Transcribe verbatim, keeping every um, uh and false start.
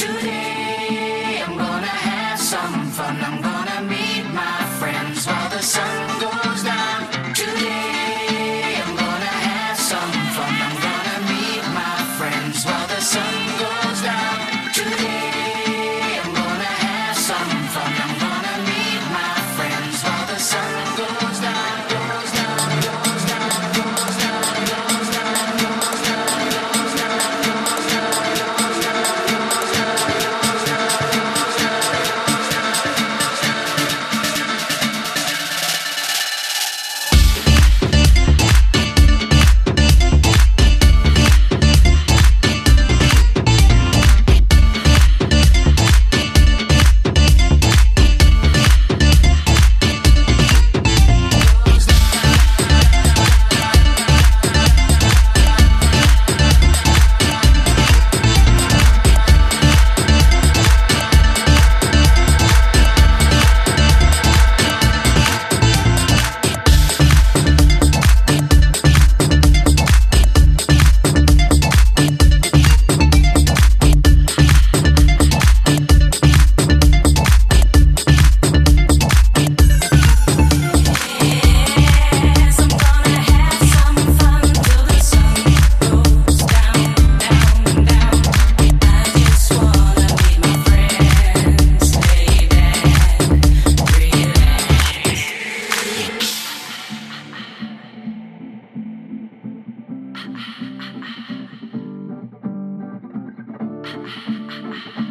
Today I'm gonna have some fun. I'm gonna meet my friends while the sun goes down. Today I'm gonna have some fun. I'm gonna meet my friends while the sun goes down. Today I'm gonna have some fun. I'm gonna meet my friends while the sun goes down. Goes down, goes down, goes down, goes down, goes down, goes down, goes Ha ha ha ha.